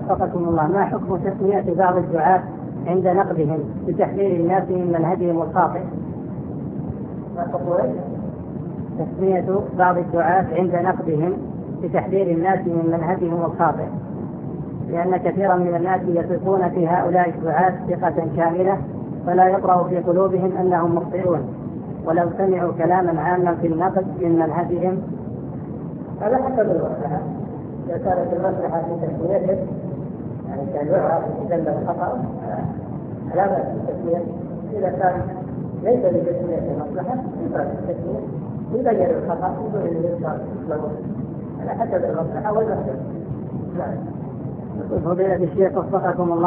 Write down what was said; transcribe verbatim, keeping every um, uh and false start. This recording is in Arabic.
وفقكم الله، ما حكم تسمية بعض الدعاة عند نقدهم بتحذير الناس من منهجهم الخاطئ؟ تسمية بعض الدعاة عند نقدهم بتحذير الناس من منهجهم الخاطئ، لأن كثيرا من الناس يثقون في هؤلاء الدعاة ثقة كاملة، فلا يطرأ في قلوبهم أنهم مخطئون ولو سمعوا كلاما عاما في النقد من منهجهم. هذا حسب المصلحة، إذا كانت المصلحة في تسميته يعني كان يعرف يتجنب الخطأ لا بأس بالتسمية. إذا كان ليس لتسمية المصلحة يترك التسمية يبين الخطأ بدون أن يذكر اسمه، على حسب المصلحة والمصلحة. فضيلة الشيخ وفقكم الله.